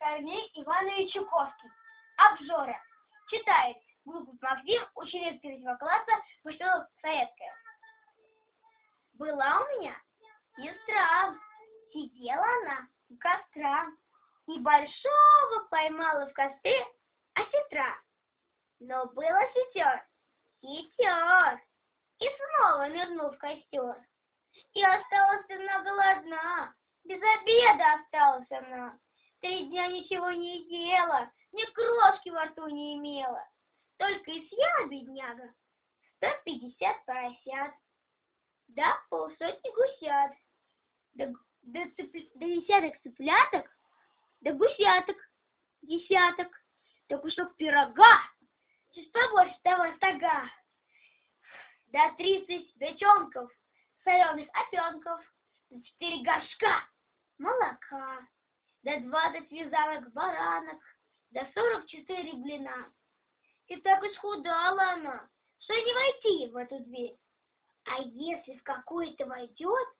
Корней Иванович Чуковский. Обжора. Читает Глупый Максим, ученик 3 класса, поселок Советское. Была у меня сестра. Сидела она у костра. Небольшого поймала в костре осетра. Но было сестер. И снова нырнул в костер. И осталась она голодна. Без обеда осталась она. 3 дня ничего не ела, ни крошки во рту не имела. Только и съела бедняга 150 поросят, да 50 гусят, да десяток цыпляток, да гусяток, десяток, да кусок пирога, чуть побольше того стога, да 30 бочонков соленых опенков, да 4 горшка молока, да 20 вязанок баранок, да 44 блина. И так исхудала она, что не войти в эту дверь. А если в какую-то войдет,